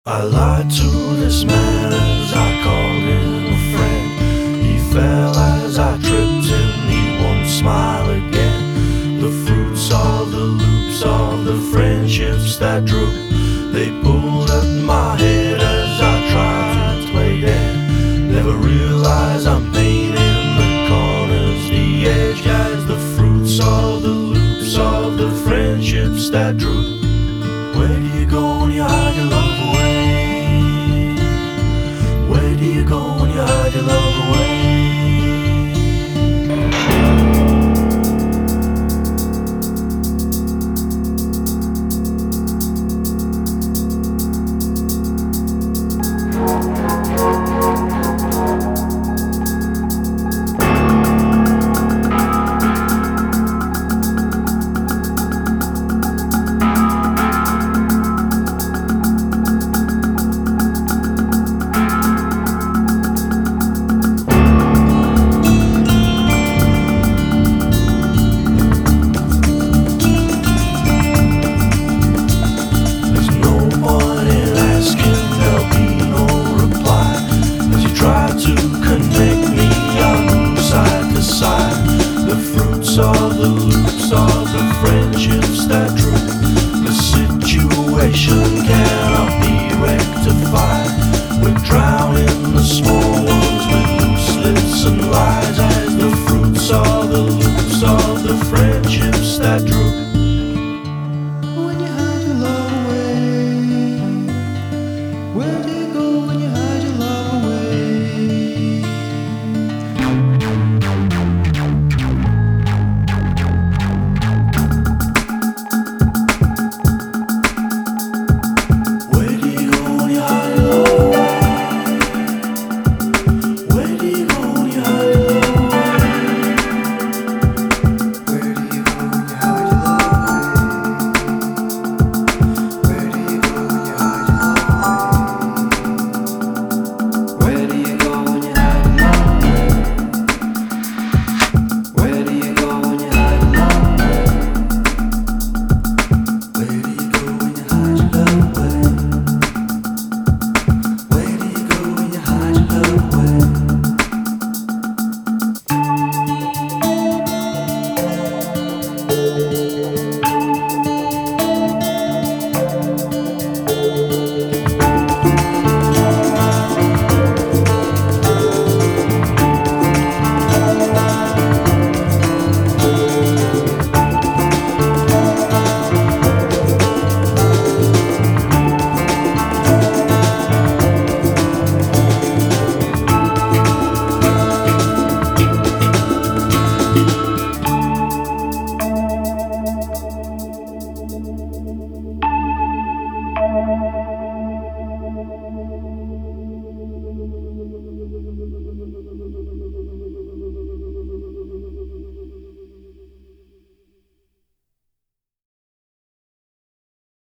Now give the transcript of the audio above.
I lied to this man as I called him a friend. He fell as I tripped him, he won't smile again. The fruits of the loops of the friendships that droop, they pulled at my head as I tried to play dead. Never realize I'm painting the corners, the edge, as the fruits of the loops of the friendships that droop. Where do you go when you hide your love away? Where do you go when you hide your love away? Of the loops of the friendships that droop, the situation cannot be rectified. We're drowning the small ones with loose lips and lies, as the fruits of the loops of the friendships that droop. When you hide your love away, where do you go when you hide your love away?